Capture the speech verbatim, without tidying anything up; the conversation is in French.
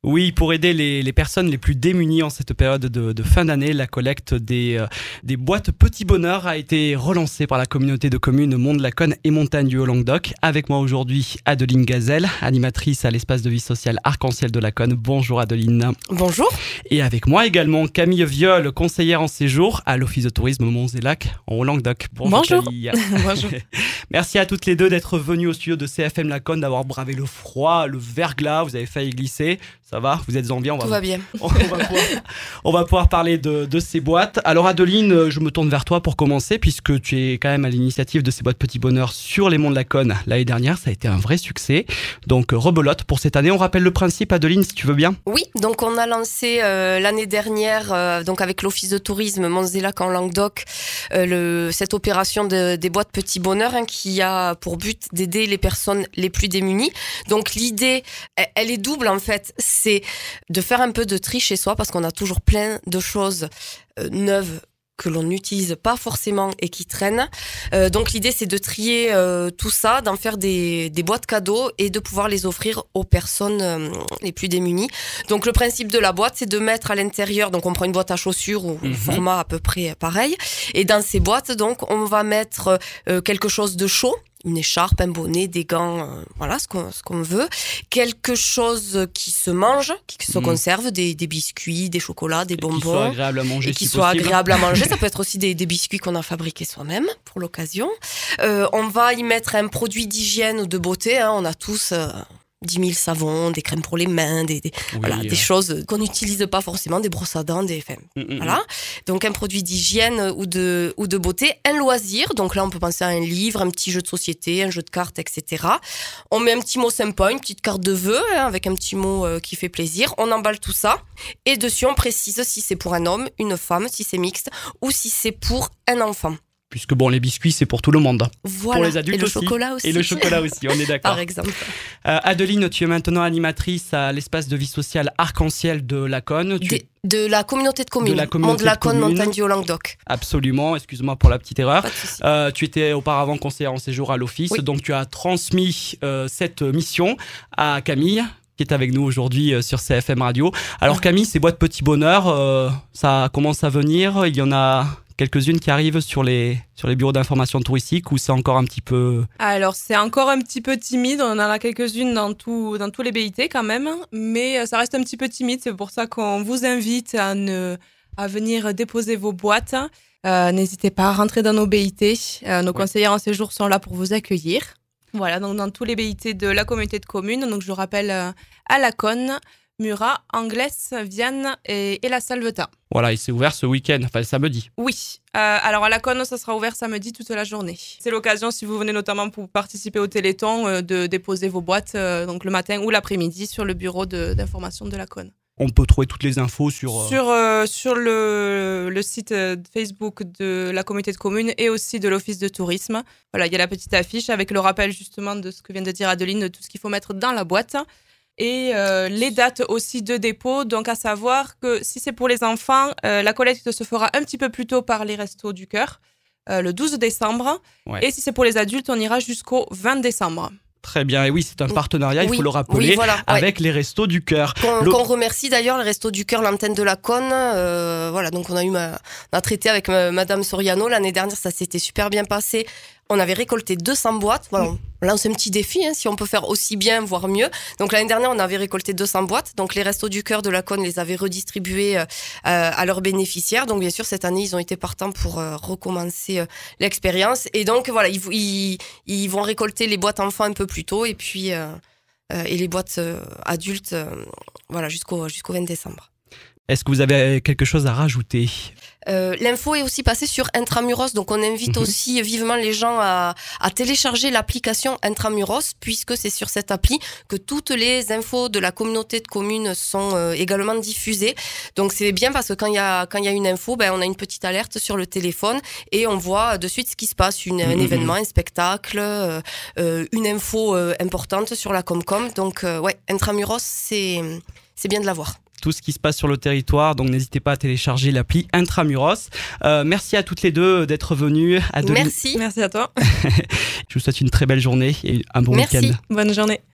Oui, pour aider les, les personnes les plus démunies en cette période de, de fin d'année, la collecte des, euh, des boîtes Petit Bonheur a été relancée par la communauté de communes Mont-de-la-Conne et Montagne du Haut-Languedoc. Avec moi aujourd'hui, Adeline Gazelle, animatrice à l'espace de vie sociale Arc-en-Ciel de la Conne. Bonjour Adeline. Bonjour. Et avec moi également Camille Viol, conseillère en séjour à l'Office de tourisme Monts-et-Lacs en Haut-Languedoc. Bonjour, Bonjour. Camille. Bonjour. Merci à toutes les deux d'être venues au studio de C F M La Conne, d'avoir bravé le froid, le verglas, vous avez failli glisser. Ça va, vous êtes en bien, on va, Tout va bien. On va, pouvoir, on va pouvoir parler de, de ces boîtes. Alors Adeline, je me tourne vers toi pour commencer, puisque tu es quand même à l'initiative de ces boîtes Petit Bonheur sur les monts de la Conne. L'année dernière, ça a été un vrai succès. Donc rebelote pour cette année. On rappelle le principe, Adeline, si tu veux bien. Oui, donc on a lancé euh, l'année dernière, euh, donc avec l'Office de tourisme Monts-et-Lacs en Languedoc, euh, le, cette opération de, des boîtes Petit Bonheur hein, qui a pour but d'aider les personnes les plus démunies. Donc l'idée, elle, elle est double en fait. C'est de faire un peu de tri chez soi parce qu'on a toujours plein de choses euh, neuves que l'on n'utilise pas forcément et qui traînent. Euh, donc l'idée c'est de trier euh, tout ça, d'en faire des, des boîtes cadeaux et de pouvoir les offrir aux personnes euh, les plus démunies. Donc le principe de la boîte c'est de mettre à l'intérieur, donc on prend une boîte à chaussures ou mm-hmm. format à peu près pareil, et dans ces boîtes donc on va mettre euh, quelque chose de chaud, une écharpe, un bonnet, des gants, euh, voilà ce qu'on, ce qu'on veut. Quelque chose qui se mange, qui se mmh. conserve, des, des biscuits, des chocolats, des et bonbons. Qui soit agréable à manger. Et qui si soit possible. agréable à manger. Ça peut être aussi des, des biscuits qu'on a fabriqués soi-même pour l'occasion. Euh, on va y mettre un produit d'hygiène ou de beauté. Hein. On a tous... Euh, dix mille savons, des crèmes pour les mains, des, des, oui, voilà, euh... des choses qu'on n'utilise pas forcément, des brosses à dents, des, enfin, mm-hmm. voilà. Donc un produit d'hygiène ou de, ou de beauté, un loisir, donc là on peut penser à un livre, un petit jeu de société, un jeu de cartes, et cetera. On met un petit mot sympa, une petite carte de vœux, hein, avec un petit mot euh, qui fait plaisir, on emballe tout ça, et dessus on précise si c'est pour un homme, une femme, si c'est mixte, ou si c'est pour un enfant. Puisque bon, les biscuits, c'est pour tout le monde. Voilà. Pour les adultes et le aussi. chocolat aussi. Et le chocolat aussi, on est d'accord. Par exemple. Euh, Adeline, tu es maintenant animatrice à l'espace de vie sociale Arc-en-Ciel de la Conne. Tu... De, de la communauté de communes. De la communauté Mont-de-la-Conne, Montagne du Haut-Languedoc. Absolument, excuse-moi pour la petite erreur. Pas de souci. Euh, tu étais auparavant conseillère en séjour à l'office, oui. donc tu as transmis euh, cette mission à Camille, qui est avec nous aujourd'hui sur C F M Radio. Alors Camille, ces boîtes Petit Bonheur, euh, ça commence à venir, il y en a quelques-unes qui arrivent sur les, sur les bureaux d'information touristique ou c'est encore un petit peu... Alors c'est encore un petit peu timide, on en a quelques-unes dans, tout, dans tous les B I T quand même, mais ça reste un petit peu timide, c'est pour ça qu'on vous invite à, ne, à venir déposer vos boîtes. Euh, n'hésitez pas à rentrer dans nos B I T, euh, nos ouais. conseillères en séjour sont là pour vous accueillir. Voilà, donc dans tous les B I T de la communauté de communes, donc je rappelle euh, à La Conne, Murat, Anglès, Vienne et, et la Salvetat. Voilà, et c'est ouvert ce week-end, enfin samedi. Oui, euh, alors à La Conne, ça sera ouvert samedi toute la journée. C'est l'occasion, si vous venez notamment pour participer au Téléthon, euh, de déposer vos boîtes euh, donc le matin ou l'après-midi sur le bureau de, d'information de La Conne. On peut trouver toutes les infos sur... Euh... Sur, euh, sur le, le site Facebook de la communauté de communes et aussi de l'Office de tourisme. Voilà, il y a la petite affiche avec le rappel justement de ce que vient de dire Adeline, de tout ce qu'il faut mettre dans la boîte. Et euh, les dates aussi de dépôt, donc à savoir que si c'est pour les enfants, euh, la collecte se fera un petit peu plus tôt par les Restos du Cœur, euh, le douze décembre. Ouais. Et si c'est pour les adultes, on ira jusqu'au vingt décembre. Très bien, et oui, c'est un partenariat, il oui, faut le rappeler, oui, voilà, avec ouais. les Restos du Cœur. Qu'on, le... qu'on remercie d'ailleurs, les Restos du Cœur, l'antenne de la Conne. Euh, voilà, donc on a eu, ma... on a traité avec ma... Madame Soriano l'année dernière, ça s'était super bien passé. On avait récolté deux cents boîtes. Voilà, on lance un petit défi, hein, si on peut faire aussi bien, voire mieux. Donc l'année dernière, on avait récolté deux cents boîtes. Donc les Restos du Cœur de la Conne les avaient redistribuées euh, à leurs bénéficiaires. Donc bien sûr, cette année, ils ont été partants pour euh, recommencer euh, l'expérience. Et donc voilà, ils, ils, ils vont récolter les boîtes enfants un peu plus tôt et puis euh, euh, et les boîtes euh, adultes, euh, voilà, jusqu'au jusqu'au vingt décembre. Est-ce que vous avez quelque chose à rajouter ? Euh, l'info est aussi passée sur Intramuros, donc on invite mmh. aussi vivement les gens à, à télécharger l'application Intramuros, puisque c'est sur cette appli que toutes les infos de la communauté de communes sont euh, également diffusées. Donc c'est bien parce que quand il y a quand il y a une info, ben on a une petite alerte sur le téléphone et on voit de suite ce qui se passe, une, mmh. un événement, un spectacle, euh, euh, une info euh, importante sur la Comcom. Donc euh, ouais, Intramuros, c'est c'est bien de l'avoir. Tout ce qui se passe sur le territoire, donc n'hésitez pas à télécharger l'appli Intramuros. Euh, merci à toutes les deux d'être venues. Adeline. Merci. Merci à toi. Je vous souhaite une très belle journée et un bon merci. week-end. Bonne journée.